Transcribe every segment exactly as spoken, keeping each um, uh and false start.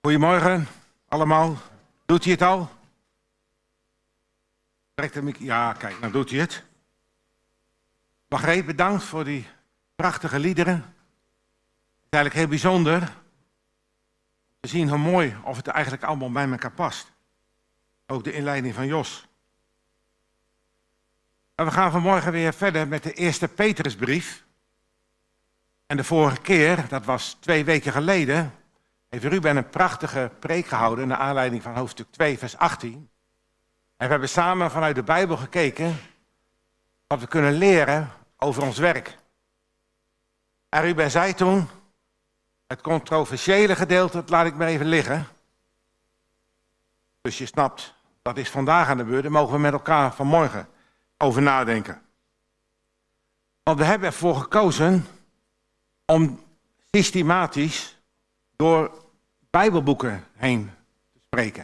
Goedemorgen allemaal. Doet hij het al? Trekt hem? Ja, kijk, nou doet hij het. Margreet, bedankt voor die prachtige liederen. Het is eigenlijk heel bijzonder te zien hoe mooi of het eigenlijk allemaal bij elkaar past. Ook de inleiding van Jos. En we gaan vanmorgen weer verder met de eerste Petrusbrief. En de vorige keer, dat was twee weken geleden, heeft Ruben een prachtige preek gehouden naar aanleiding van hoofdstuk twee, vers achttien. En we hebben samen vanuit de Bijbel gekeken wat we kunnen leren over ons werk. En Ruben zei toen, het controversiële gedeelte, dat laat ik maar even liggen. Dus je snapt, dat is vandaag aan de beurt, daar mogen we met elkaar vanmorgen over nadenken. Want we hebben ervoor gekozen om systematisch door Bijbelboeken heen te spreken.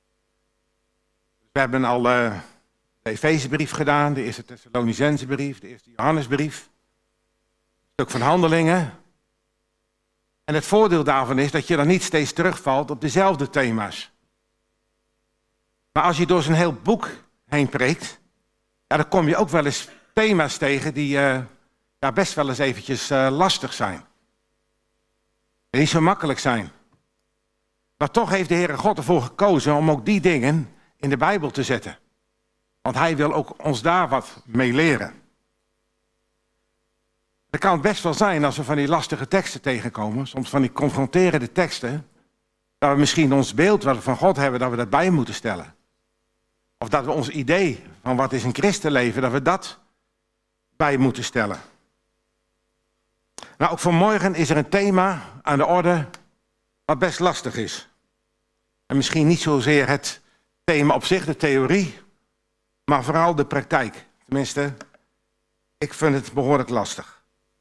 We hebben al uh, de Efezebrief gedaan, de eerste Thessalonicensebrief, de eerste Johannesbrief, een stuk van Handelingen. En het voordeel daarvan is dat je dan niet steeds terugvalt op dezelfde thema's. Maar als je door zo'n heel boek heen preekt, ja, dan kom je ook wel eens thema's tegen die uh, ja, best wel eens eventjes uh, lastig zijn. En niet zo makkelijk zijn. Maar toch heeft de Heere God ervoor gekozen om ook die dingen in de Bijbel te zetten. Want hij wil ook ons daar wat mee leren. Het kan best wel zijn als we van die lastige teksten tegenkomen, soms van die confronterende teksten, dat we misschien ons beeld wat we van God hebben, dat we dat bij moeten stellen. Of dat we ons idee van wat is een christenleven, dat we dat bij moeten stellen. Nou, ook vanmorgen is er een thema aan de orde wat best lastig is. En misschien niet zozeer het thema op zich, de theorie, maar vooral de praktijk. Tenminste, ik vind het behoorlijk lastig.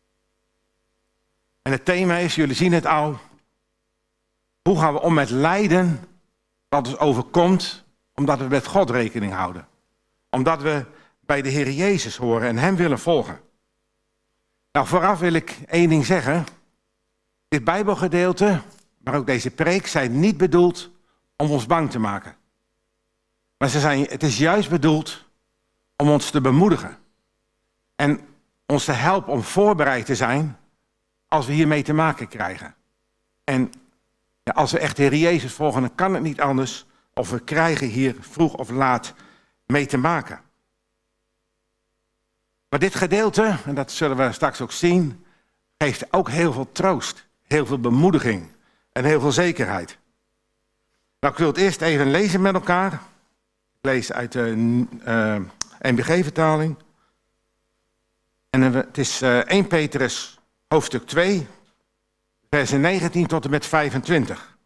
En het thema is, jullie zien het al, hoe gaan we om met lijden wat ons overkomt, omdat we met God rekening houden. Omdat we bij de Heer Jezus horen en hem willen volgen. Nou, vooraf wil ik één ding zeggen. Dit Bijbelgedeelte, maar ook deze preek, zijn niet bedoeld om ons bang te maken. Maar ze zijn, het is juist bedoeld om ons te bemoedigen. En ons te helpen om voorbereid te zijn als we hiermee te maken krijgen. En ja, als we echt de Heer Jezus volgen, dan kan het niet anders of we krijgen hier vroeg of laat mee te maken. Maar dit gedeelte, en dat zullen we straks ook zien, geeft ook heel veel troost, heel veel bemoediging en heel veel zekerheid. Nou, ik wil het eerst even lezen met elkaar. Ik lees uit de uh, N B G-vertaling. En het is uh, eerste Petrus hoofdstuk twee, versen negentien tot en met vijfentwintig.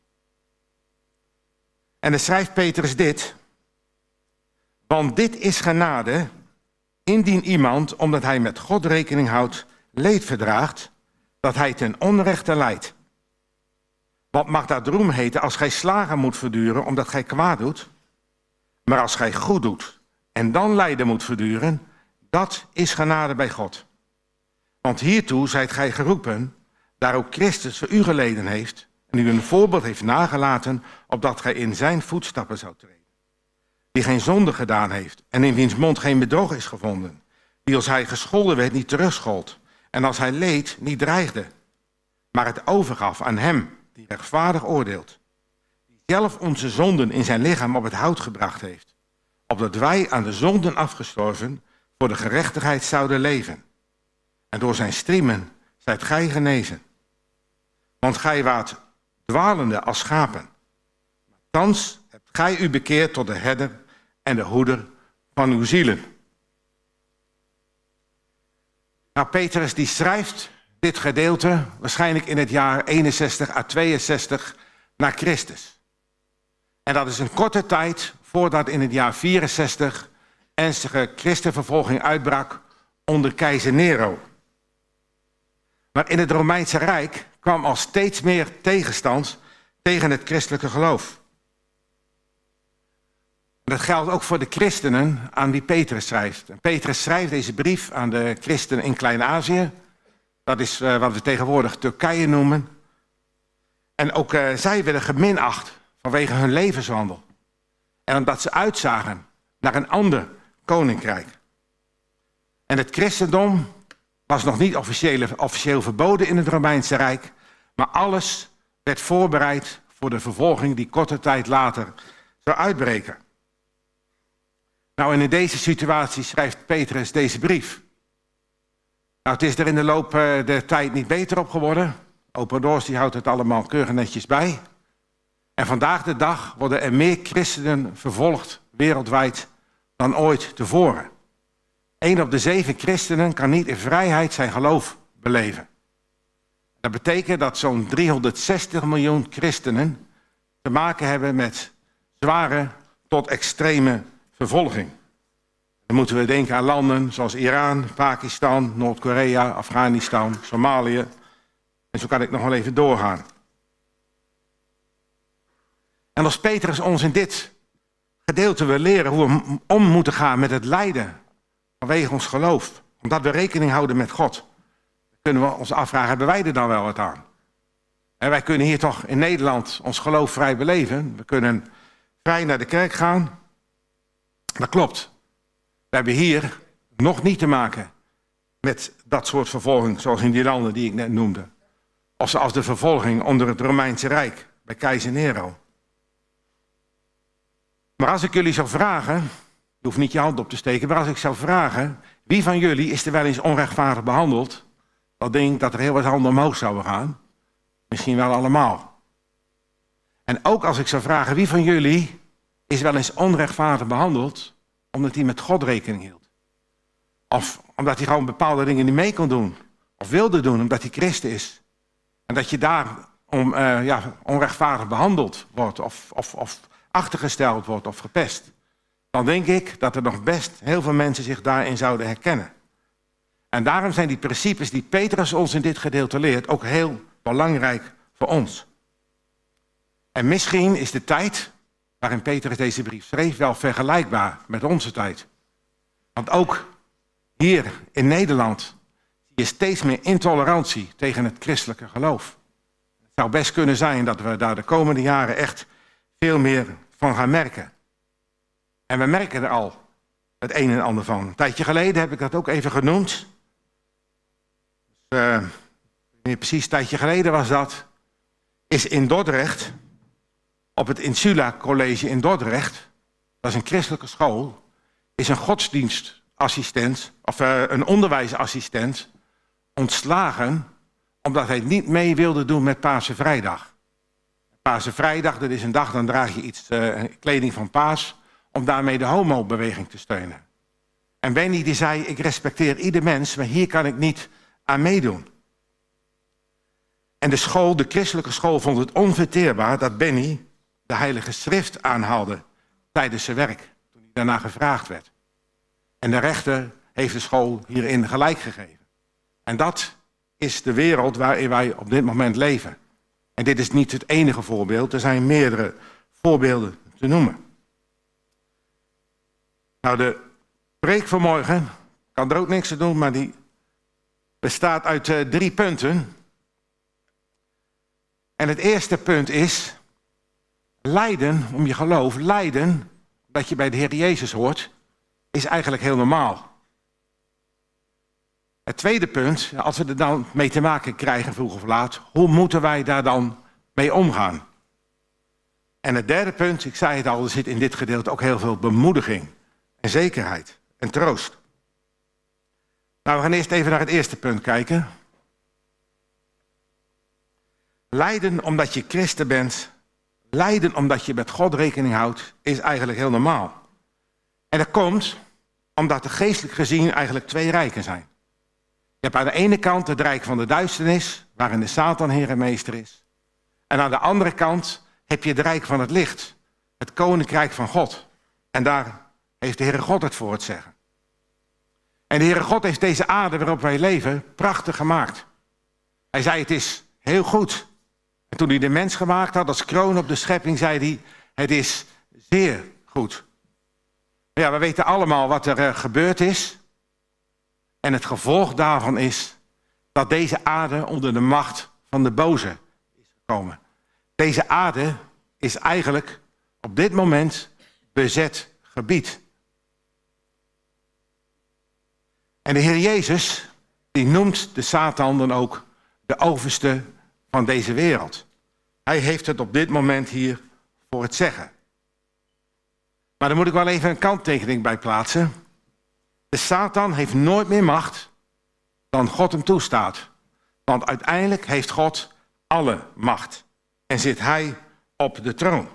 En dan schrijft Petrus dit. Want dit is genade, indien iemand, omdat hij met God rekening houdt, leed verdraagt, dat hij ten onrechte lijdt. Wat mag dat roem heten als gij slagen moet verduren, omdat gij kwaad doet? Maar als gij goed doet en dan lijden moet verduren, dat is genade bij God. Want hiertoe zijt gij geroepen, daar ook Christus voor u geleden heeft en u een voorbeeld heeft nagelaten, opdat gij in zijn voetstappen zou treden. Die geen zonde gedaan heeft en in wiens mond geen bedrog is gevonden. Die als hij gescholden werd niet terugschold en als hij leed niet dreigde. Maar het overgaf aan hem die rechtvaardig oordeelt. Die zelf onze zonden in zijn lichaam op het hout gebracht heeft. Opdat wij aan de zonden afgestorven voor de gerechtigheid zouden leven. En door zijn striemen zijt gij genezen. Want gij waart dwalende als schapen. Maar thans hebt gij u bekeerd tot de herder en de hoeder van uw zielen. Nou, Petrus die schrijft dit gedeelte waarschijnlijk in het jaar eenenzestig à tweeënzestig na Christus. En dat is een korte tijd voordat in het jaar vierenzestig ernstige christenvervolging uitbrak onder keizer Nero. Maar in het Romeinse Rijk kwam al steeds meer tegenstand tegen het christelijke geloof. En dat geldt ook voor de christenen aan wie Petrus schrijft. En Petrus schrijft deze brief aan de christenen in Klein-Azië. Dat is uh, wat we tegenwoordig Turkije noemen. En ook uh, zij werden geminacht vanwege hun levenswandel. En omdat ze uitzagen naar een ander koninkrijk. En het christendom was nog niet officieel, officieel verboden in het Romeinse Rijk. Maar alles werd voorbereid voor de vervolging die korte tijd later zou uitbreken. Nou, en in deze situatie schrijft Petrus deze brief. Nou, het is er in de loop der tijd niet beter op geworden. Open Doors die houdt het allemaal keurig netjes bij. En vandaag de dag worden er meer christenen vervolgd wereldwijd dan ooit tevoren. Eén op de zeven christenen kan niet in vrijheid zijn geloof beleven. Dat betekent dat zo'n driehonderdzestig miljoen christenen te maken hebben met zware tot extreme vervolging. Dan moeten we denken aan landen zoals Iran, Pakistan, Noord-Korea, Afghanistan, Somalië. En zo kan ik nog wel even doorgaan. En als Petrus ons in dit gedeelte wil leren hoe we om moeten gaan met het lijden vanwege ons geloof, omdat we rekening houden met God, kunnen we ons afvragen, hebben wij er dan wel wat aan? En wij kunnen hier toch in Nederland ons geloof vrij beleven. We kunnen vrij naar de kerk gaan. Dat klopt. We hebben hier nog niet te maken met dat soort vervolging, zoals in die landen die ik net noemde. Of zoals de vervolging onder het Romeinse Rijk, bij keizer Nero. Maar als ik jullie zou vragen, je hoeft niet je hand op te steken, maar als ik zou vragen, wie van jullie is er wel eens onrechtvaardig behandeld? Dan denk ik dat er heel wat handen omhoog zouden gaan. Misschien wel allemaal. En ook als ik zou vragen, wie van jullie is wel eens onrechtvaardig behandeld, omdat hij met God rekening hield? Of omdat hij gewoon bepaalde dingen niet mee kon doen, of wilde doen, omdat hij christen is. En dat je daarom uh, ja, onrechtvaardig behandeld wordt, of, of, of achtergesteld wordt, of gepest. Dan denk ik dat er nog best heel veel mensen zich daarin zouden herkennen. En daarom zijn die principes die Petrus ons in dit gedeelte leert ook heel belangrijk voor ons. En misschien is de tijd waarin Petrus deze brief schreef wel vergelijkbaar met onze tijd. Want ook hier in Nederland zie je steeds meer intolerantie tegen het christelijke geloof. Het zou best kunnen zijn dat we daar de komende jaren echt veel meer van gaan merken. En we merken er al het een en ander van. Een tijdje geleden heb ik dat ook even genoemd. Dus, uh, precies een tijdje geleden was dat. Is in Dordrecht, op het Insula College in Dordrecht, dat is een christelijke school, is een godsdienstassistent, of uh, een onderwijsassistent, ontslagen omdat hij niet mee wilde doen met Paarse Vrijdag. Paarse Vrijdag, dat is een dag, dan draag je iets, uh, kleding van paas, om daarmee de homobeweging te steunen. En Benny die zei, ik respecteer ieder mens, maar hier kan ik niet aan meedoen. En de school, de christelijke school, vond het onverteerbaar dat Benny de Heilige Schrift aanhaalde tijdens zijn werk, toen hij daarna gevraagd werd. En de rechter heeft de school hierin gelijk gegeven. En dat is de wereld waarin wij op dit moment leven. En dit is niet het enige voorbeeld, er zijn meerdere voorbeelden te noemen. Nou, de preek van morgen, kan er ook niks aan doen, maar die bestaat uit uh, drie punten. En het eerste punt is, lijden om je geloof, lijden dat je bij de Heer Jezus hoort, is eigenlijk heel normaal. Het tweede punt, als we er dan mee te maken krijgen vroeg of laat, hoe moeten wij daar dan mee omgaan? En het derde punt, ik zei het al, er zit in dit gedeelte ook heel veel bemoediging en zekerheid en troost. Nou, we gaan eerst even naar het eerste punt kijken. Lijden omdat je christen bent, lijden omdat je met God rekening houdt, is eigenlijk heel normaal. En dat komt omdat er geestelijk gezien eigenlijk twee rijken zijn. Je hebt aan de ene kant het rijk van de duisternis, waarin de Satan heer en meester is. En aan de andere kant heb je het rijk van het licht, het koninkrijk van God. En daar heeft de Heere God het voor het zeggen. En de Heere God heeft deze aarde waarop wij leven prachtig gemaakt. Hij zei het is heel goed. En toen hij de mens gemaakt had als kroon op de schepping, zei hij het is zeer goed. Ja, we weten allemaal wat er uh, gebeurd is. En het gevolg daarvan is dat deze aarde onder de macht van de boze is gekomen. Deze aarde is eigenlijk op dit moment bezet gebied. En de Heer Jezus, die noemt de Satan dan ook de overste van deze wereld. Hij heeft het op dit moment hier voor het zeggen. Maar daar moet ik wel even een kanttekening bij plaatsen. De Satan heeft nooit meer macht dan God hem toestaat. Want uiteindelijk heeft God alle macht. En zit hij op de troon.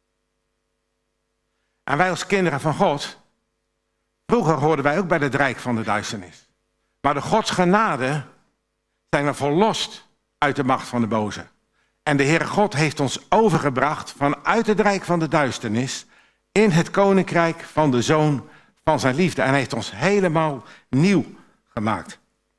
En wij als kinderen van God, vroeger hoorden wij ook bij het rijk van de duisternis. Maar door Gods genade zijn we verlost uit de macht van de boze. En de Heere God heeft ons overgebracht vanuit het rijk van de duisternis in het koninkrijk van de Zoon van zijn liefde. En hij heeft ons helemaal nieuw gemaakt.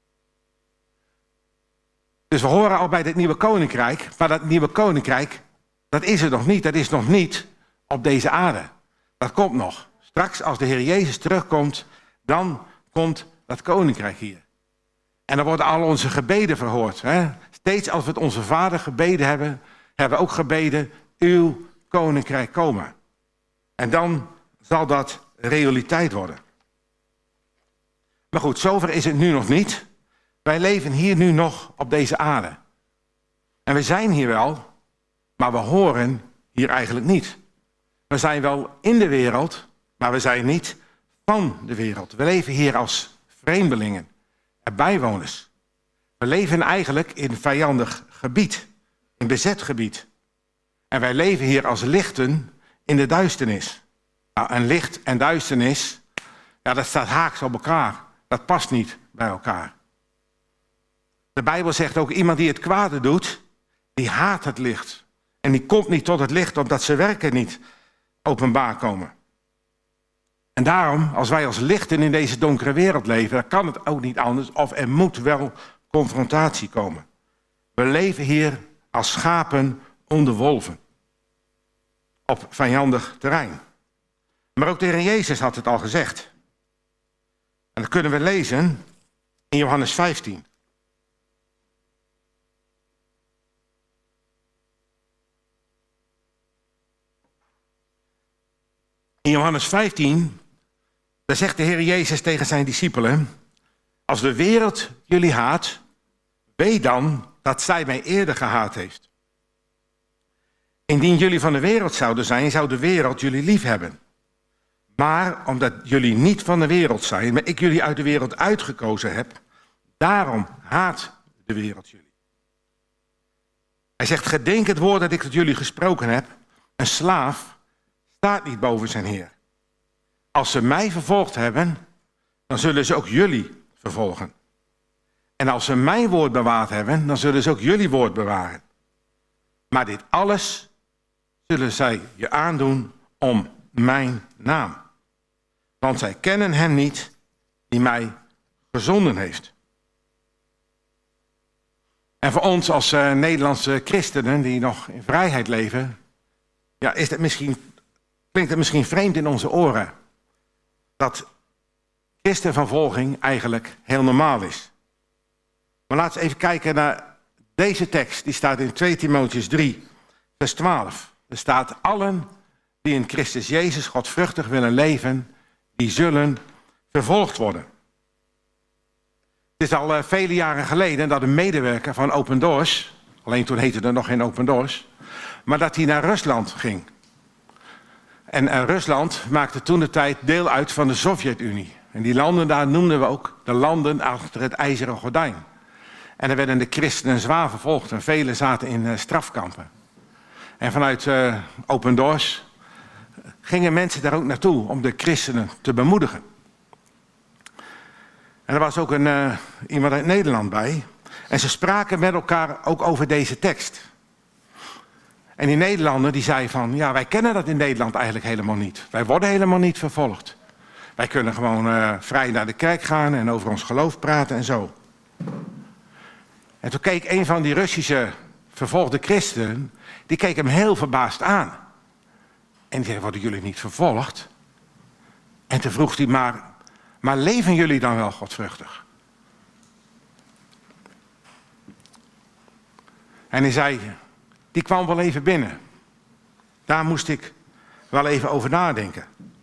Dus we horen al bij dit nieuwe koninkrijk, maar dat nieuwe koninkrijk, dat is er nog niet. Dat is nog niet op deze aarde. Dat komt nog. Straks als de Heer Jezus terugkomt, dan komt dat koninkrijk hier. En dan worden al onze gebeden verhoord. Hè? Steeds als we het onze Vader gebeden hebben, hebben we ook gebeden, uw koninkrijk komen. En dan zal dat realiteit worden. Maar goed, zover is het nu nog niet. Wij leven hier nu nog op deze aarde. En we zijn hier wel, maar we horen hier eigenlijk niet. We zijn wel in de wereld, maar we zijn niet van de wereld. We leven hier als vreemdelingen en bijwoners. We leven eigenlijk in vijandig gebied, in bezet gebied. En wij leven hier als lichten in de duisternis. Nou, en licht en duisternis, ja, dat staat haaks op elkaar. Dat past niet bij elkaar. De Bijbel zegt ook, iemand die het kwade doet, die haat het licht. En die komt niet tot het licht, omdat zijn werken niet openbaar komen. En daarom, als wij als lichten in deze donkere wereld leven, dan kan het ook niet anders, of er moet wel confrontatie komen. We leven hier als schapen onder wolven. Op vijandig terrein. Maar ook de Heer Jezus had het al gezegd. En dat kunnen we lezen in Johannes vijftien. In Johannes vijftien, daar zegt de Heer Jezus tegen zijn discipelen, als de wereld jullie haat, weet dan dat zij mij eerder gehaat heeft. Indien jullie van de wereld zouden zijn, zou de wereld jullie lief hebben. Maar omdat jullie niet van de wereld zijn, maar ik jullie uit de wereld uitgekozen heb, daarom haat de wereld jullie. Hij zegt, gedenk het woord dat ik tot jullie gesproken heb. Een slaaf staat niet boven zijn heer. Als ze mij vervolgd hebben, dan zullen ze ook jullie vervolgen. En als ze mijn woord bewaard hebben, dan zullen ze ook jullie woord bewaren. Maar dit alles zullen zij je aandoen om mijn naam. Want zij kennen hem niet die mij gezonden heeft. En voor ons als uh, Nederlandse christenen die nog in vrijheid leven, ja, is het misschien, klinkt het misschien vreemd in onze oren dat christenvervolging eigenlijk heel normaal is. Maar laten we even kijken naar deze tekst. Die staat in twee Timotheüs drie, vers twaalf. Er staat, allen die in Christus Jezus godvruchtig willen leven, die zullen vervolgd worden. Het is al uh, vele jaren geleden dat een medewerker van Open Doors, alleen toen heette er nog geen Open Doors, maar dat hij naar Rusland ging. En uh, Rusland maakte toen de tijd deel uit van de Sovjet-Unie. En die landen daar noemden we ook de landen achter het ijzeren gordijn. En er werden de christenen zwaar vervolgd en velen zaten in uh, strafkampen. En vanuit uh, Open Doors gingen mensen daar ook naartoe om de christenen te bemoedigen. En er was ook een, uh, iemand uit Nederland bij. En ze spraken met elkaar ook over deze tekst. En die Nederlander die zei van, ja, wij kennen dat in Nederland eigenlijk helemaal niet. Wij worden helemaal niet vervolgd. Wij kunnen gewoon uh, vrij naar de kerk gaan en over ons geloof praten en zo. En toen keek een van die Russische vervolgde christenen, die keek hem heel verbaasd aan. En die zei, worden jullie niet vervolgd? En toen vroeg hij, maar, maar leven jullie dan wel godvruchtig? En hij zei, die kwam wel even binnen. Daar moest ik wel even over nadenken.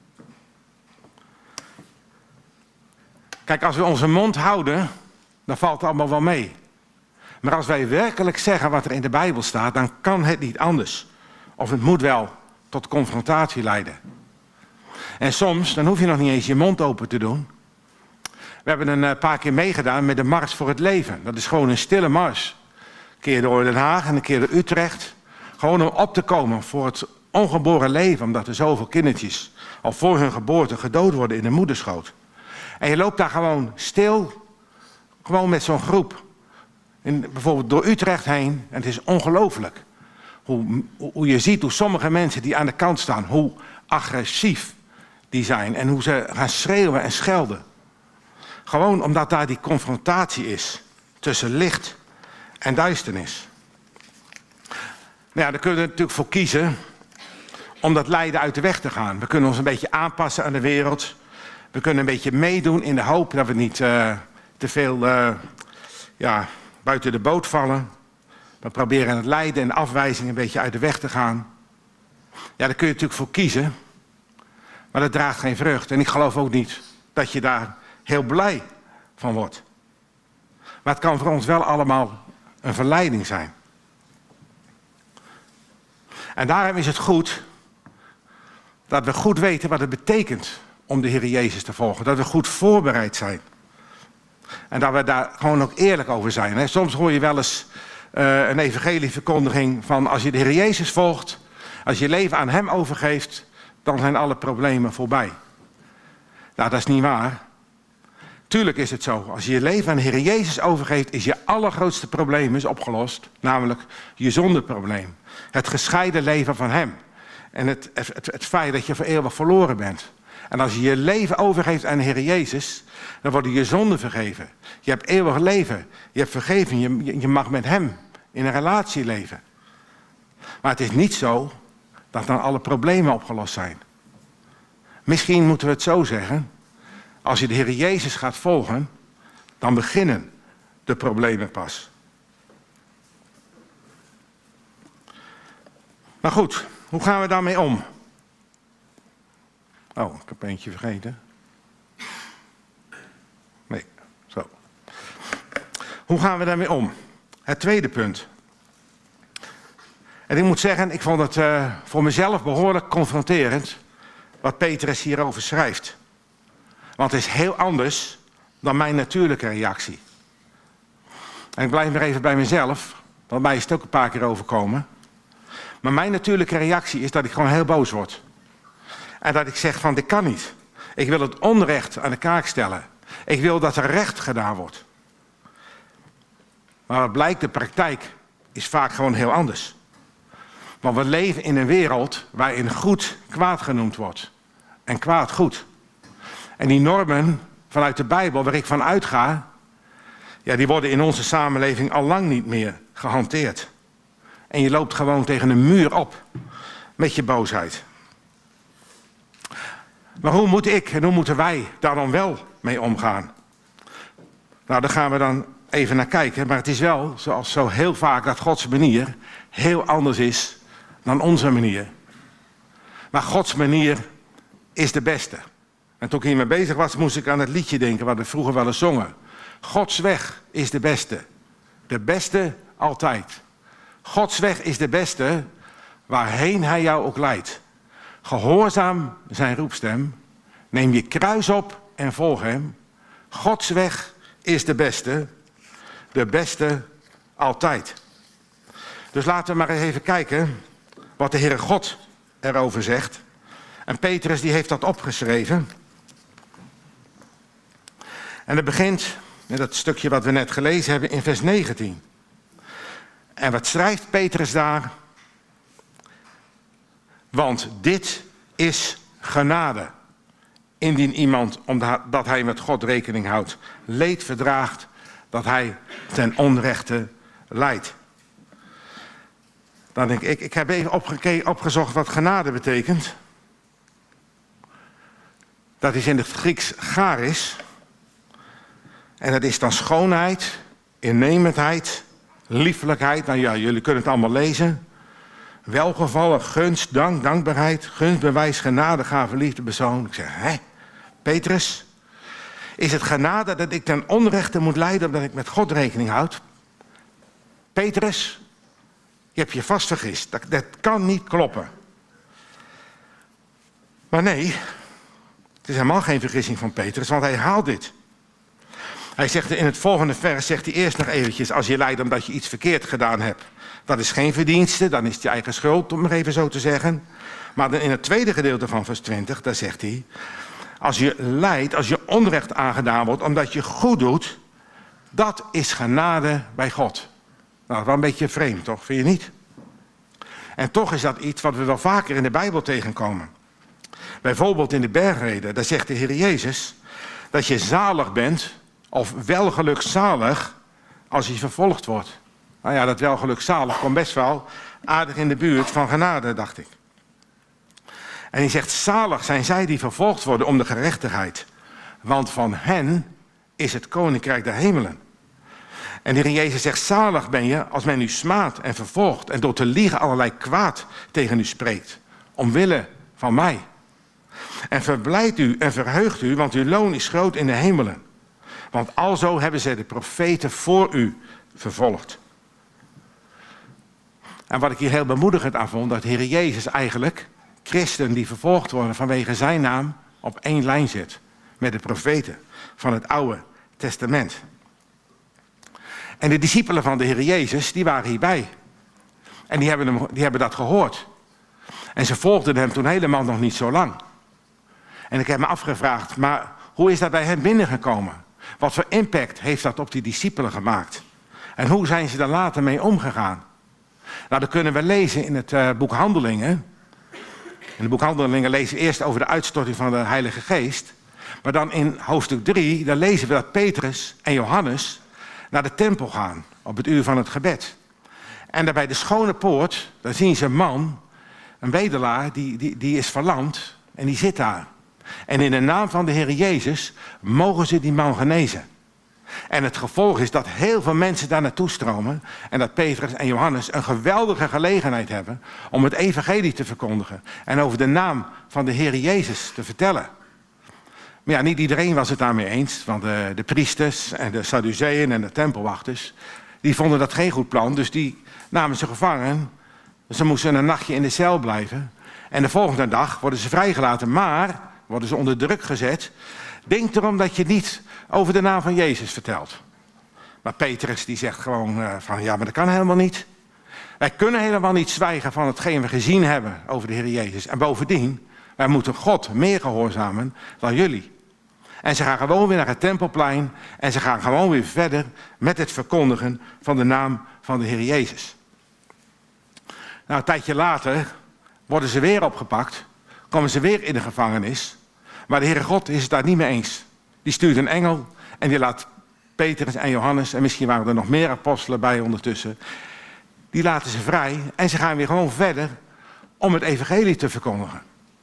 Kijk, als we onze mond houden, dan valt het allemaal wel mee. Maar als wij werkelijk zeggen wat er in de Bijbel staat, dan kan het niet anders. Of het moet wel tot confrontatie leiden. En soms, dan hoef je nog niet eens je mond open te doen. We hebben een paar keer meegedaan met de Mars voor het Leven. Dat is gewoon een stille mars. Een keer door Den Haag en een keer door Utrecht. Gewoon om op te komen voor het ongeboren leven. Omdat er zoveel kindertjes al voor hun geboorte gedood worden in de moederschoot. En je loopt daar gewoon stil, gewoon met zo'n groep. In, bijvoorbeeld door Utrecht heen. En het is ongelooflijk. Hoe, hoe je ziet hoe sommige mensen die aan de kant staan, hoe agressief die zijn. En hoe ze gaan schreeuwen en schelden. Gewoon omdat daar die confrontatie is tussen licht en duisternis. Nou ja, daar kunnen we natuurlijk voor kiezen om dat lijden uit de weg te gaan. We kunnen ons een beetje aanpassen aan de wereld. We kunnen een beetje meedoen in de hoop dat we niet uh, te veel uh, ja, buiten de boot vallen. We proberen het lijden en de afwijzing een beetje uit de weg te gaan. Ja, daar kun je natuurlijk voor kiezen. Maar dat draagt geen vrucht. En ik geloof ook niet dat je daar heel blij van wordt. Maar het kan voor ons wel allemaal een verleiding zijn. En daarom is het goed dat we goed weten wat het betekent om de Heer Jezus te volgen. Dat we goed voorbereid zijn. En dat we daar gewoon ook eerlijk over zijn. Hè? Soms hoor je wel eens uh, een evangelieverkondiging van als je de Heer Jezus volgt, als je je leven aan Hem overgeeft, dan zijn alle problemen voorbij. Nou, dat is niet waar. Tuurlijk is het zo. Als je je leven aan de Heer Jezus overgeeft, is je allergrootste probleem is opgelost. Namelijk je zondeprobleem. Het gescheiden leven van Hem. En het, het, het feit dat je voor eeuwig verloren bent. En als je je leven overgeeft aan de Heer Jezus, dan worden je zonden vergeven. Je hebt eeuwig leven. Je hebt vergeving. Je, je mag met Hem in een relatie leven. Maar het is niet zo dat dan alle problemen opgelost zijn. Misschien moeten we het zo zeggen. Als je de Heer Jezus gaat volgen, dan beginnen de problemen pas. Maar goed, hoe gaan we daarmee om? Oh, ik heb eentje vergeten. Nee, zo. Hoe gaan we daarmee om? Het tweede punt. En ik moet zeggen, ik vond het uh, voor mezelf behoorlijk confronterend wat Petrus hierover schrijft. Want het is heel anders dan mijn natuurlijke reactie. En ik blijf maar even bij mezelf, want mij is het ook een paar keer overkomen. Maar mijn natuurlijke reactie is dat ik gewoon heel boos word. En dat ik zeg van, dit kan niet. Ik wil het onrecht aan de kaak stellen. Ik wil dat er recht gedaan wordt. Maar wat blijkt, de praktijk is vaak gewoon heel anders. Want we leven in een wereld waarin goed kwaad genoemd wordt. En kwaad goed. En die normen vanuit de Bijbel, waar ik van uitga, ja, die worden in onze samenleving al lang niet meer gehanteerd. En je loopt gewoon tegen een muur op met je boosheid. Maar hoe moet ik en hoe moeten wij daar dan wel mee omgaan? Nou, daar gaan we dan even naar kijken. Maar het is wel, zoals zo heel vaak, dat Gods manier heel anders is dan onze manier. Maar Gods manier is de beste. En toen ik hiermee bezig was, moest ik aan het liedje denken wat we vroeger wel eens zongen. Gods weg is de beste. De beste altijd. Gods weg is de beste, waarheen Hij jou ook leidt. Gehoorzaam zijn roepstem. Neem je kruis op en volg Hem. Gods weg is de beste. De beste altijd. Dus laten we maar eens even kijken wat de Heere God erover zegt. En Petrus die heeft dat opgeschreven. En het begint met dat stukje wat we net gelezen hebben in vers negentien. En wat schrijft Petrus daar? Want dit is genade. Indien iemand, omdat hij met God rekening houdt, leed verdraagt, dat hij ten onrechte lijdt. Dan denk ik, ik heb even opge- opgezocht wat genade betekent. Dat is in het Grieks charis. En dat is dan schoonheid, innemendheid, liefelijkheid. Nou ja, jullie kunnen het allemaal lezen. welgevallen, gunst, dank, dankbaarheid, gunstbewijs, genade, gave, liefde, persoon. Ik zeg, hè, Petrus, is het genade dat ik ten onrechte moet lijden omdat ik met God rekening houd? Petrus, je hebt je vast vergist. Dat, dat kan niet kloppen. Maar nee, het is helemaal geen vergissing van Petrus, want hij haalt dit. Hij zegt in het volgende vers, zegt hij eerst nog eventjes, als je lijdt omdat je iets verkeerd gedaan hebt, dat is geen verdienste, dan is het je eigen schuld, om maar even zo te zeggen. Maar dan in het tweede gedeelte van vers twintig, daar zegt hij, als je lijdt, als je onrecht aangedaan wordt, omdat je goed doet, dat is genade bij God. Nou, wel een beetje vreemd, toch? Vind je niet? En toch is dat iets wat we wel vaker in de Bijbel tegenkomen. Bijvoorbeeld in de bergreden, daar zegt de Heer Jezus dat je zalig bent, of welgelukzalig, als je vervolgd wordt. Nou ja, dat welgelukzalig komt best wel aardig in de buurt van genade, dacht ik. En hij zegt, zalig zijn zij die vervolgd worden om de gerechtigheid, want van hen is het koninkrijk der hemelen. En de Heer Jezus zegt, zalig ben je als men u smaadt en vervolgt en door te liegen allerlei kwaad tegen u spreekt, omwille van mij. En verblijdt u en verheugt u, want uw loon is groot in de hemelen. Want alzo hebben zij de profeten voor u vervolgd. En wat ik hier heel bemoedigend aan vond, dat de Heer Jezus eigenlijk christenen die vervolgd worden vanwege zijn naam op één lijn zet met de profeten van het Oude Testament. En de discipelen van de Heer Jezus, die waren hierbij. En die hebben, hem, die hebben dat gehoord. En ze volgden hem toen helemaal nog niet zo lang. En ik heb me afgevraagd, maar hoe is dat bij hen binnengekomen? Wat voor impact heeft dat op die discipelen gemaakt? En hoe zijn ze daar later mee omgegaan? Nou, dat kunnen we lezen in het uh, boek Handelingen. In het boek Handelingen lezen we eerst over de uitstorting van de Heilige Geest. Maar dan in hoofdstuk drie, dan lezen we dat Petrus en Johannes naar de tempel gaan op het uur van het gebed. En daar bij de schone poort, daar zien ze een man, een bedelaar, die, die, die is verlamd en die zit daar. En in de naam van de Heer Jezus mogen ze die man genezen. En het gevolg is dat heel veel mensen daar naartoe stromen en dat Petrus en Johannes een geweldige gelegenheid hebben om het evangelie te verkondigen en over de naam van de Heer Jezus te vertellen. Maar ja, niet iedereen was het daarmee eens, want de, de priesters en de Sadduceeën en de tempelwachters, die vonden dat geen goed plan, dus die namen ze gevangen. Ze moesten een nachtje in de cel blijven en de volgende dag worden ze vrijgelaten, maar worden ze onder druk gezet. Denk erom dat je niet over de naam van Jezus vertelt. Maar Petrus die zegt gewoon uh, van ja, maar dat kan helemaal niet. Wij kunnen helemaal niet zwijgen van hetgeen we gezien hebben over de Heer Jezus. En bovendien, wij moeten God meer gehoorzamen dan jullie. En ze gaan gewoon weer naar het tempelplein en ze gaan gewoon weer verder met het verkondigen van de naam van de Heer Jezus. Nou, een tijdje later worden ze weer opgepakt, komen ze weer in de gevangenis. Maar de Heere God is het daar niet mee eens. Die stuurt een engel en die laat Petrus en Johannes, en misschien waren er nog meer apostelen bij ondertussen, die laten ze vrij en ze gaan weer gewoon verder om het evangelie te verkondigen.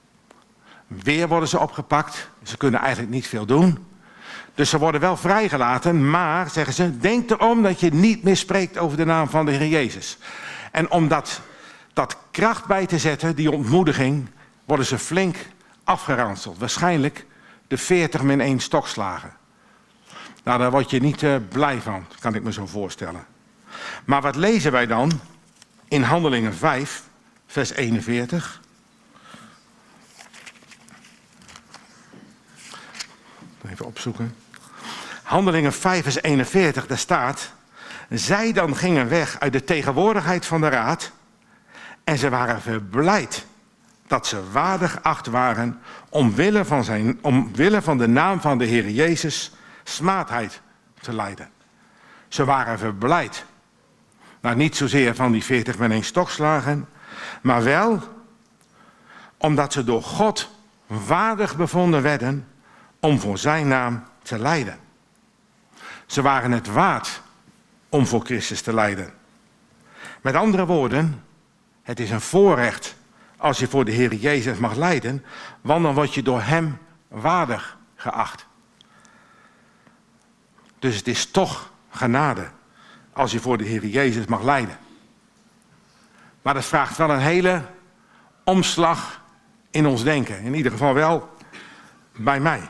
Weer worden ze opgepakt, ze kunnen eigenlijk niet veel doen. Dus ze worden wel vrijgelaten, maar, zeggen ze, denk erom dat je niet meer spreekt over de naam van de Heer Jezus. En om dat, dat kracht bij te zetten, die ontmoediging, worden ze flink afgeranseld. Waarschijnlijk de veertig min één stokslagen. Nou, daar word je niet uh, blij van, kan ik me zo voorstellen. Maar wat lezen wij dan in Handelingen vijf, vers eenenveertig? Even opzoeken. Handelingen vijf, vers eenenveertig, daar staat: zij dan gingen weg uit de tegenwoordigheid van de raad en ze waren verblijd dat ze waardig acht waren omwille van, zijn, omwille van de naam van de Heer Jezus smaadheid te lijden. Ze waren verblijd. Nou, niet zozeer van die veertig min één stokslagen, maar wel omdat ze door God waardig bevonden werden om voor zijn naam te lijden. Ze waren het waard om voor Christus te lijden. Met andere woorden, het is een voorrecht als je voor de Heer Jezus mag lijden, want dan word je door hem waardig geacht. Dus het is toch genade als je voor de Heer Jezus mag lijden. Maar dat vraagt wel een hele omslag in ons denken. In ieder geval wel bij mij.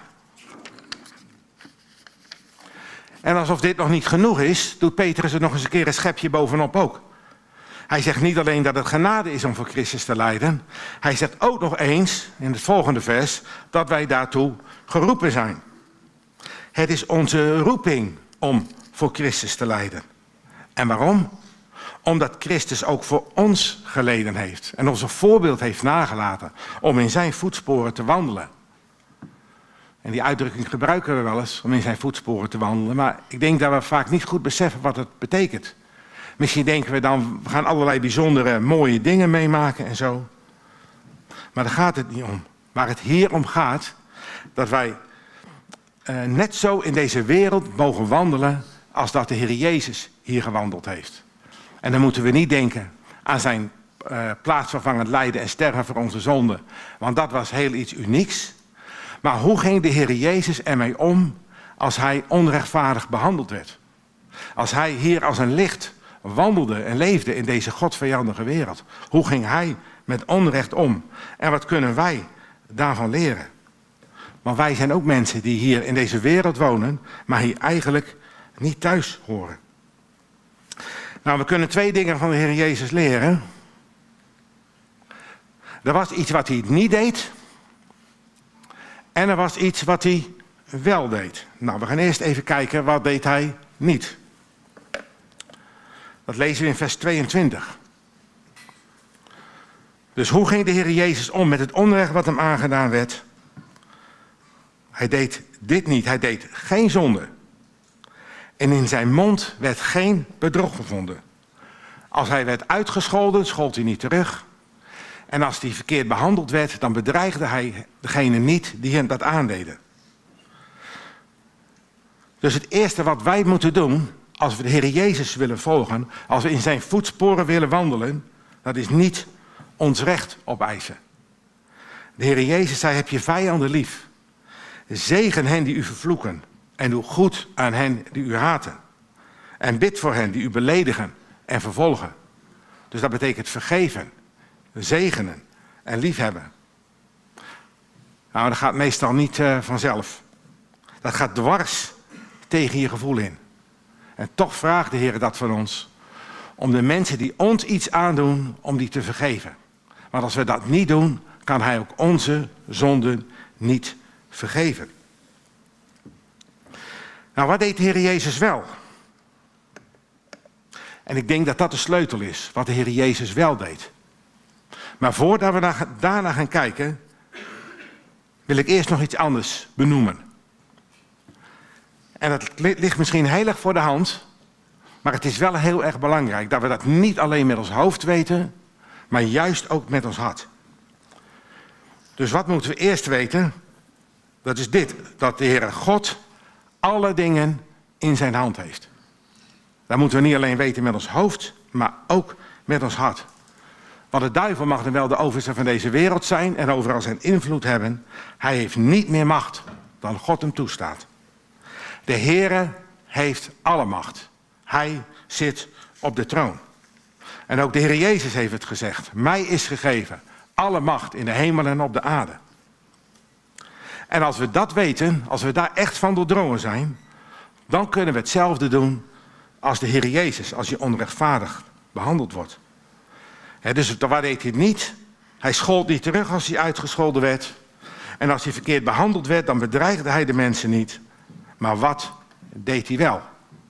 En alsof dit nog niet genoeg is, doet Petrus er nog eens een keer een schepje bovenop ook. Hij zegt niet alleen dat het genade is om voor Christus te lijden. Hij zegt ook nog eens, in het volgende vers, dat wij daartoe geroepen zijn. Het is onze roeping om voor Christus te lijden. En waarom? Omdat Christus ook voor ons geleden heeft. En ons een voorbeeld heeft nagelaten om in zijn voetsporen te wandelen. En die uitdrukking gebruiken we wel eens, om in zijn voetsporen te wandelen. Maar ik denk dat we vaak niet goed beseffen wat het betekent. Misschien denken we dan, we gaan allerlei bijzondere mooie dingen meemaken en zo. Maar daar gaat het niet om. Waar het hier om gaat, dat wij uh, net zo in deze wereld mogen wandelen als dat de Heer Jezus hier gewandeld heeft. En dan moeten we niet denken aan zijn uh, plaatsvervangend lijden en sterven voor onze zonden. Want dat was heel iets unieks. Maar hoe ging de Heer Jezus ermee om als hij onrechtvaardig behandeld werd? Als hij hier als een licht wandelde en leefde in deze godvijandige wereld. Hoe ging hij met onrecht om? En wat kunnen wij daarvan leren? Want wij zijn ook mensen die hier in deze wereld wonen, maar hier eigenlijk niet thuis horen. Nou, we kunnen twee dingen van de Heer Jezus leren. Er was iets wat hij niet deed. En er was iets wat hij wel deed. Nou, we gaan eerst even kijken, wat deed hij niet? Dat lezen we in vers tweeëntwintig. Dus hoe ging de Heer Jezus om met het onrecht wat hem aangedaan werd? Hij deed dit niet, hij deed geen zonde. En in zijn mond werd geen bedrog gevonden. Als hij werd uitgescholden, schold hij niet terug. En als hij verkeerd behandeld werd, dan bedreigde hij degene niet die hem dat aandeden. Dus het eerste wat wij moeten doen, als we de Heer Jezus willen volgen, als we in zijn voetsporen willen wandelen, dat is niet ons recht opeisen. De Heer Jezus zei, heb je vijanden lief. Zegen hen die u vervloeken en doe goed aan hen die u haten. En bid voor hen die u beledigen en vervolgen. Dus dat betekent vergeven, zegenen en liefhebben. Nou, dat gaat meestal niet uh, vanzelf. Dat gaat dwars tegen je gevoel in. En toch vraagt de Heer dat van ons. Om de mensen die ons iets aandoen, om die te vergeven. Want als we dat niet doen, kan Hij ook onze zonden niet vergeven. Nou, wat deed de Heer Jezus wel? En ik denk dat dat de sleutel is, wat de Heer Jezus wel deed. Maar voordat we daarna gaan kijken, wil ik eerst nog iets anders benoemen. En dat ligt misschien heel erg voor de hand, maar het is wel heel erg belangrijk dat we dat niet alleen met ons hoofd weten, maar juist ook met ons hart. Dus wat moeten we eerst weten? Dat is dit, dat de Heere God alle dingen in zijn hand heeft. Dat moeten we niet alleen weten met ons hoofd, maar ook met ons hart. Want de duivel mag dan wel de overste van deze wereld zijn en overal zijn invloed hebben. Hij heeft niet meer macht dan God hem toestaat. De Heere heeft alle macht. Hij zit op de troon. En ook de Heer Jezus heeft het gezegd. Mij is gegeven alle macht in de hemel en op de aarde. En als we dat weten, als we daar echt van doordrongen zijn, dan kunnen we hetzelfde doen als de Heer Jezus, als je onrechtvaardig behandeld wordt. He, dus waar deed hij het niet? Hij schold niet terug als hij uitgescholden werd. En als hij verkeerd behandeld werd, dan bedreigde hij de mensen niet. Maar wat deed hij wel?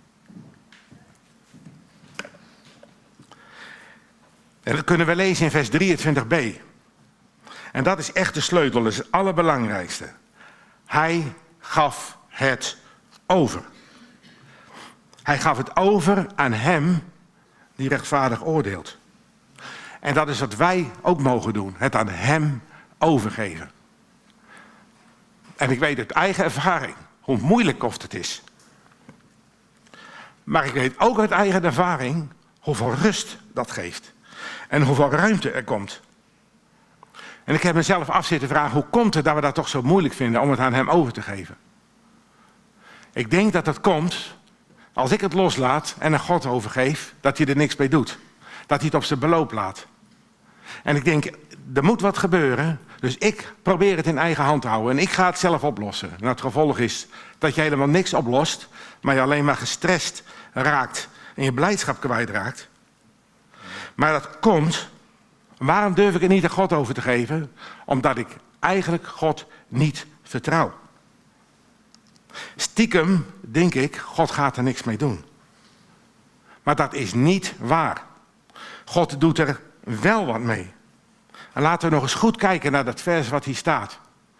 En dat kunnen we lezen in vers drieëntwintig b. En dat is echt de sleutel, dat is het allerbelangrijkste. Hij gaf het over. Hij gaf het over aan hem die rechtvaardig oordeelt. En dat is wat wij ook mogen doen, het aan hem overgeven. En ik weet uit eigen ervaring hoe moeilijk of het is. Maar ik weet ook uit eigen ervaring hoeveel rust dat geeft. En hoeveel ruimte er komt. En ik heb mezelf af zitten vragen, hoe komt het dat we dat toch zo moeilijk vinden om het aan hem over te geven? Ik denk dat dat komt als ik het loslaat en aan God overgeef, dat hij er niks mee doet. Dat hij het op zijn beloop laat. En ik denk, er moet wat gebeuren. Dus ik probeer het in eigen hand te houden. En ik ga het zelf oplossen. Nou, het gevolg is dat je helemaal niks oplost. Maar je alleen maar gestrest raakt. En je blijdschap kwijtraakt. Maar dat komt. Waarom durf ik het niet aan God over te geven? Omdat ik eigenlijk God niet vertrouw. Stiekem denk ik, God gaat er niks mee doen. Maar dat is niet waar. God doet er wel wat mee. En laten we nog eens goed kijken naar dat vers wat hier staat.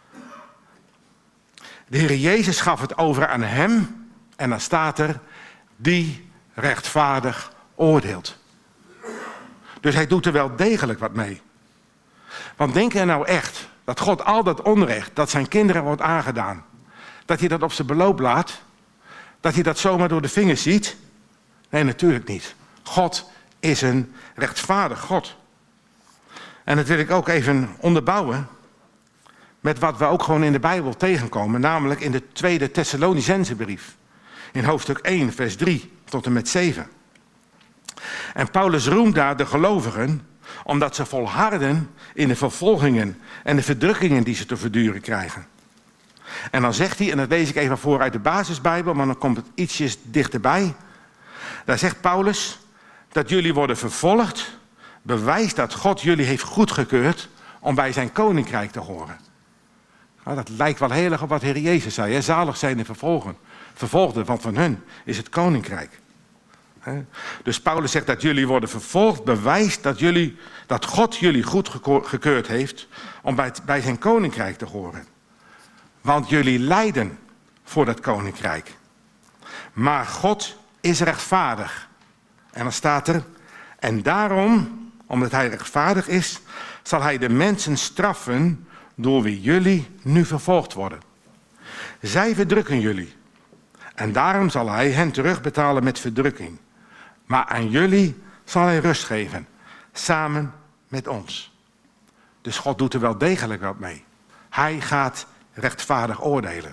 De Heer Jezus gaf het over aan hem. En dan staat er, die rechtvaardig oordeelt. Dus hij doet er wel degelijk wat mee. Want denk er nou echt dat God al dat onrecht dat zijn kinderen wordt aangedaan, dat hij dat op zijn beloop laat? Dat hij dat zomaar door de vingers ziet? Nee, natuurlijk niet. God is een rechtvaardig God. En dat wil ik ook even onderbouwen met wat we ook gewoon in de Bijbel tegenkomen. Namelijk in de tweede Thessalonicensebrief. In hoofdstuk één, vers drie tot en met zeven. En Paulus roemt daar de gelovigen omdat ze volharden in de vervolgingen en de verdrukkingen die ze te verduren krijgen. En dan zegt hij, en dat lees ik even voor uit de basisbijbel, maar dan komt het ietsjes dichterbij. Daar zegt Paulus dat jullie worden vervolgd, bewijst dat God jullie heeft goedgekeurd om bij zijn koninkrijk te horen. Nou, dat lijkt wel heel erg op wat Heer Jezus zei. Hè? Zalig zijn de vervolgen, vervolgden, want van hun is het koninkrijk. Dus Paulus zegt dat jullie worden vervolgd, bewijst dat, jullie, dat God jullie goedgekeurd heeft om bij, bij zijn koninkrijk te horen. Want jullie lijden voor dat koninkrijk. Maar God is rechtvaardig. En dan staat er, en daarom, omdat hij rechtvaardig is, zal hij de mensen straffen door wie jullie nu vervolgd worden. Zij verdrukken jullie. En daarom zal hij hen terugbetalen met verdrukking. Maar aan jullie zal hij rust geven, samen met ons. Dus God doet er wel degelijk wat mee. Hij gaat rechtvaardig oordelen.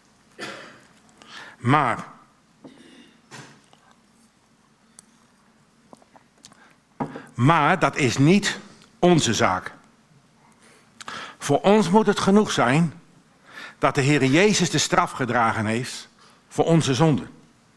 Maar Maar dat is niet onze zaak. Voor ons moet het genoeg zijn dat de Heer Jezus de straf gedragen heeft voor onze zonden.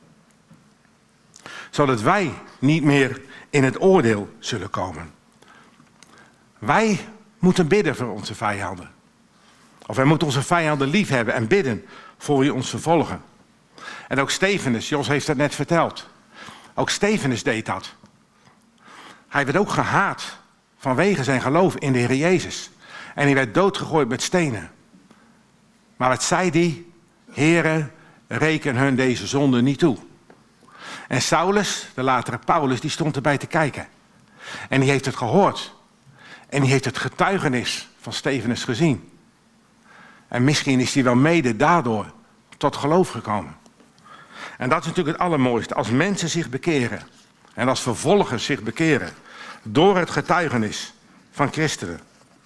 Zodat wij niet meer in het oordeel zullen komen. Wij moeten bidden voor onze vijanden. Of wij moeten onze vijanden lief hebben en bidden voor wie ons vervolgen. En ook Stefanus, Jos heeft dat net verteld. Ook Stefanus deed dat. Hij werd ook gehaat vanwege zijn geloof in de Heer Jezus. En hij werd doodgegooid met stenen. Maar wat zei hij? Heere, reken hun deze zonde niet toe. En Saulus, de latere Paulus, die stond erbij te kijken. En die heeft het gehoord. En die heeft het getuigenis van Stefanus gezien. En misschien is hij wel mede daardoor tot geloof gekomen. En dat is natuurlijk het allermooiste. Als mensen zich bekeren. En als vervolgers zich bekeren. Door het getuigenis van christenen.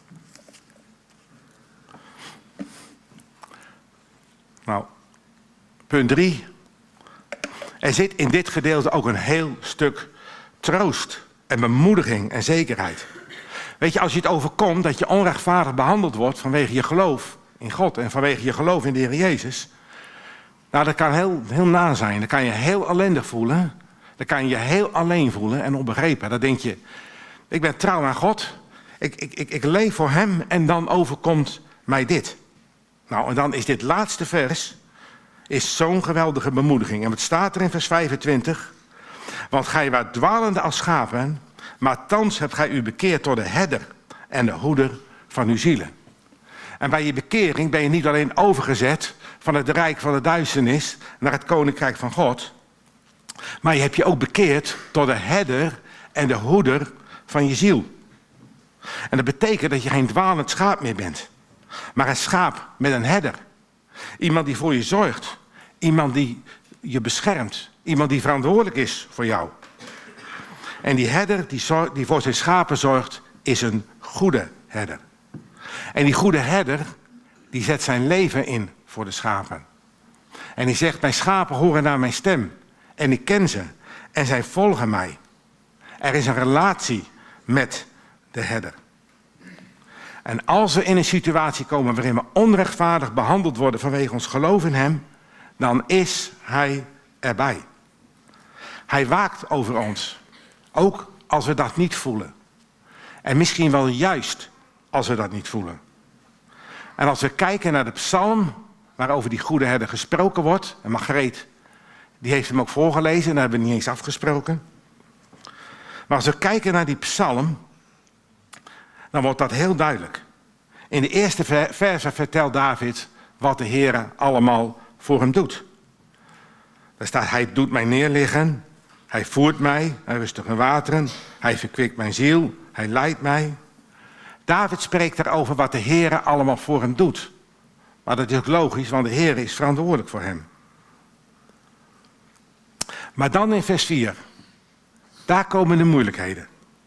Nou, punt drie. Er zit in dit gedeelte ook een heel stuk troost en bemoediging en zekerheid. Weet je, als je het overkomt dat je onrechtvaardig behandeld wordt vanwege je geloof in God en vanwege je geloof in de Heer Jezus. Nou, dat kan heel, heel na zijn. Dan kan je heel ellendig voelen. Dan kan je je heel alleen voelen en onbegrepen. Dan denk je, ik ben trouw aan God. Ik, ik, ik, ik leef voor hem en dan overkomt mij dit. Nou, en dan is dit laatste vers is zo'n geweldige bemoediging. En wat staat er in vers vijfentwintig? Want gij waart dwalende als schapen, maar thans hebt gij u bekeerd tot de herder en de hoeder van uw zielen. En bij je bekering ben je niet alleen overgezet van het rijk van de duisternis naar het koninkrijk van God, maar je hebt je ook bekeerd tot de herder en de hoeder van je ziel. En dat betekent dat je geen dwalend schaap meer bent, maar een schaap met een herder. Iemand die voor je zorgt. Iemand die je beschermt. Iemand die verantwoordelijk is voor jou. En die herder die, zorg, die voor zijn schapen zorgt, is een goede herder. En die goede herder, die zet zijn leven in voor de schapen. En die zegt, mijn schapen horen naar mijn stem. En ik ken ze. En zij volgen mij. Er is een relatie met de herder. En als we in een situatie komen waarin we onrechtvaardig behandeld worden vanwege ons geloof in hem, dan is hij erbij. Hij waakt over ons, ook als we dat niet voelen. En misschien wel juist als we dat niet voelen. En als we kijken naar de psalm waarover die goede herder gesproken wordt, en Margreet, die heeft hem ook voorgelezen, en daar hebben we niet eens afgesproken. Maar als we kijken naar die psalm, dan wordt dat heel duidelijk. In de eerste verse vertelt David wat de Heer allemaal voor hem doet. Daar staat, hij doet mij neerliggen, hij voert mij naar rustige wateren, hij verkwikt mijn ziel, hij leidt mij. David spreekt erover wat de Heer allemaal voor hem doet. Maar dat is ook logisch, want de Heer is verantwoordelijk voor hem. Maar dan in vers vier, daar komen de moeilijkheden.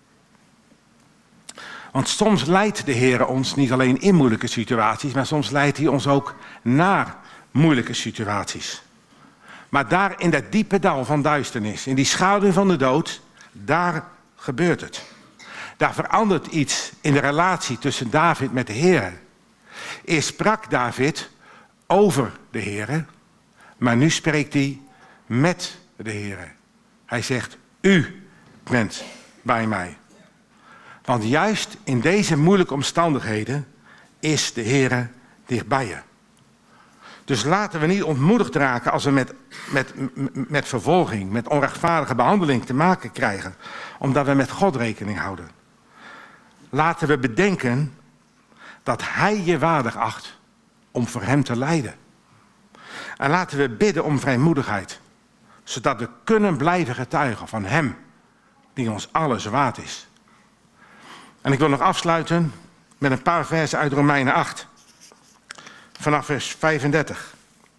Want soms leidt de Heer ons niet alleen in moeilijke situaties, maar soms leidt hij ons ook naar moeilijke situaties. Maar daar in dat diepe dal van duisternis, in die schaduw van de dood, daar gebeurt het. Daar verandert iets in de relatie tussen David met de Heer. Eerst sprak David over de Heer, maar nu spreekt hij met de Heer. Hij zegt, u bent bij mij. Want juist in deze moeilijke omstandigheden is de Heer dichtbij je. Dus laten we niet ontmoedigd raken als we met, met, met vervolging, met onrechtvaardige behandeling te maken krijgen. Omdat we met God rekening houden. Laten we bedenken dat hij je waardig acht om voor hem te lijden. En laten we bidden om vrijmoedigheid. Zodat we kunnen blijven getuigen van hem die ons alles waard is. En ik wil nog afsluiten met een paar versen uit Romeinen acht. Vanaf vers vijfendertig.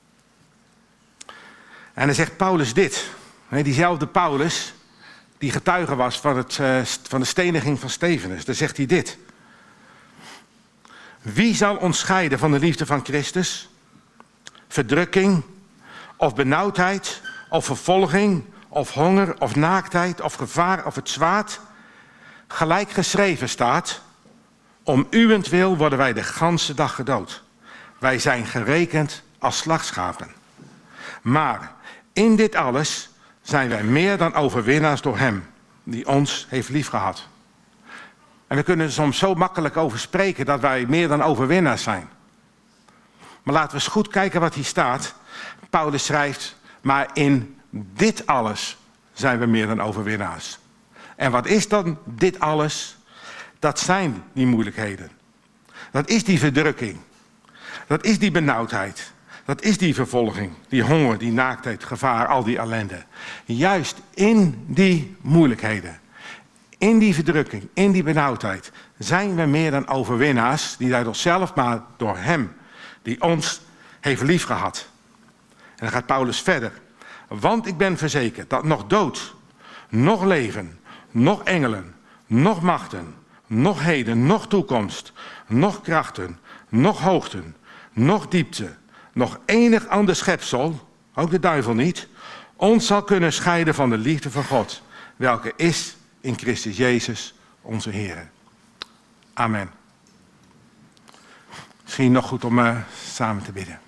En dan zegt Paulus dit. Diezelfde Paulus die getuige was van, het, van de steniging van Stefanus. Dan zegt hij dit. Wie zal ons scheiden van de liefde van Christus? Verdrukking, of benauwdheid, of vervolging, of honger, of naaktheid, of gevaar, of het zwaard. Gelijk geschreven staat, om uwentwil worden wij de ganse dag gedood. Wij zijn gerekend als slachtschapen. Maar in dit alles zijn wij meer dan overwinnaars door hem, die ons heeft liefgehad. En we kunnen er soms zo makkelijk over spreken dat wij meer dan overwinnaars zijn. Maar laten we eens goed kijken wat hier staat. Paulus schrijft, maar in dit alles zijn we meer dan overwinnaars. En wat is dan dit alles? Dat zijn die moeilijkheden. Dat is die verdrukking. Dat is die benauwdheid. Dat is die vervolging, die honger, die naaktheid, gevaar, al die ellende. Juist in die moeilijkheden, in die verdrukking, in die benauwdheid, zijn we meer dan overwinnaars, niet uit onszelf, maar door hem, die ons heeft liefgehad. En dan gaat Paulus verder. Want ik ben verzekerd dat nog dood, nog leven, nog engelen, nog machten, nog heden, nog toekomst, nog krachten, nog hoogten, nog diepte, nog enig ander schepsel, ook de duivel niet, ons zal kunnen scheiden van de liefde van God, welke is in Christus Jezus, onze Heer. Amen. Misschien nog goed om uh, samen te bidden.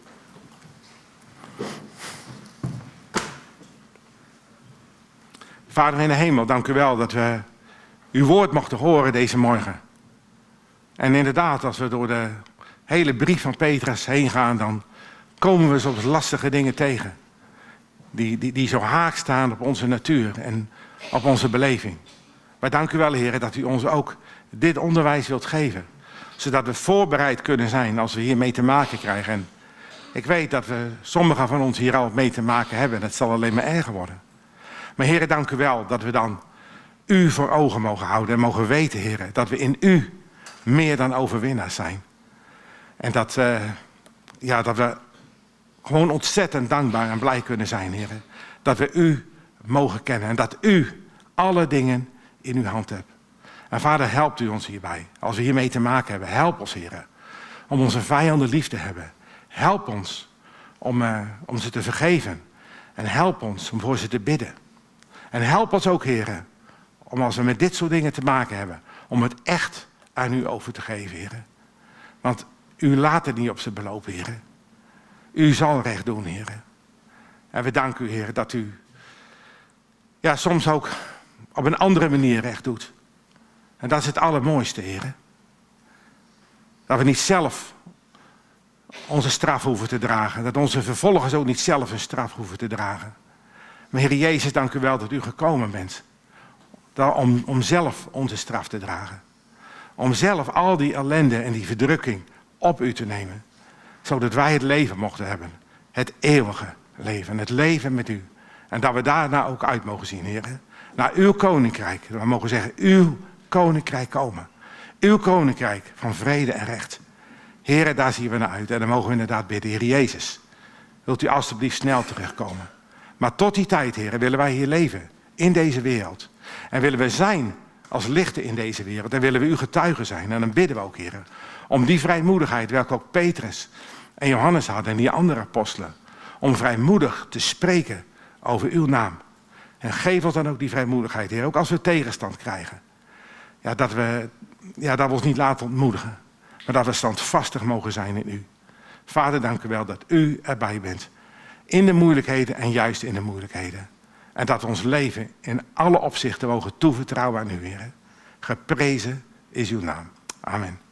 Vader in de hemel, dank u wel dat we uw woord mochten horen deze morgen. En inderdaad, als we door de hele brief van Petrus heen gaan, dan komen we soms lastige dingen tegen. Die, die, die zo haak staan op onze natuur en op onze beleving. Maar dank u wel, Heer, dat u ons ook dit onderwijs wilt geven. Zodat we voorbereid kunnen zijn als we hiermee te maken krijgen. En ik weet dat we sommigen van ons hier al mee te maken hebben. Dat zal alleen maar erger worden. Maar Heer, dank u wel dat we dan u voor ogen mogen houden. En mogen weten, Heer, dat we in u meer dan overwinnaars zijn. En dat, uh, ja, dat we gewoon ontzettend dankbaar en blij kunnen zijn, Heer. Dat we u mogen kennen en dat u alle dingen in uw hand hebt. En Vader, helpt u ons hierbij. Als we hiermee te maken hebben, help ons, Heer. Om onze vijanden lief te hebben. Help ons om, uh, om ze te vergeven. En help ons om voor ze te bidden. En help ons ook, Heer, om als we met dit soort dingen te maken hebben, om het echt aan u over te geven, Heer. Want u laat het niet op zijn beloop, Heer. U zal recht doen, Heer. En we danken u, Heer, dat u ja, soms ook op een andere manier recht doet. En dat is het allermooiste, Heer. Dat we niet zelf onze straf hoeven te dragen. Dat onze vervolgers ook niet zelf een straf hoeven te dragen. Maar Heer Jezus, dank u wel dat u gekomen bent. Om, om zelf onze straf te dragen. Om zelf al die ellende en die verdrukking op u te nemen. Zodat wij het leven mochten hebben. Het eeuwige leven. Het leven met u. En dat we daarna ook uit mogen zien, Heer. Naar uw koninkrijk. We mogen zeggen, uw koninkrijk komen. Uw koninkrijk van vrede en recht. Heer, daar zien we naar uit. En dan mogen we inderdaad bidden, Heer Jezus. Wilt u alstublieft snel terugkomen. Maar tot die tijd, Heer, willen wij hier leven. In deze wereld. En willen we zijn als lichten in deze wereld. En willen we uw getuigen zijn. En dan bidden we ook, Heer. Om die vrijmoedigheid, welke ook Petrus en Johannes hadden. En die andere apostelen. Om vrijmoedig te spreken over uw naam. En geef ons dan ook die vrijmoedigheid, Heer. Ook als we tegenstand krijgen. Ja, dat we, ja, dat we ons niet laten ontmoedigen. Maar dat we standvastig mogen zijn in u. Vader, dank u wel dat u erbij bent. In de moeilijkheden en juist in de moeilijkheden. En dat we ons leven in alle opzichten mogen toevertrouwen aan u, Heer. Geprezen is uw naam. Amen.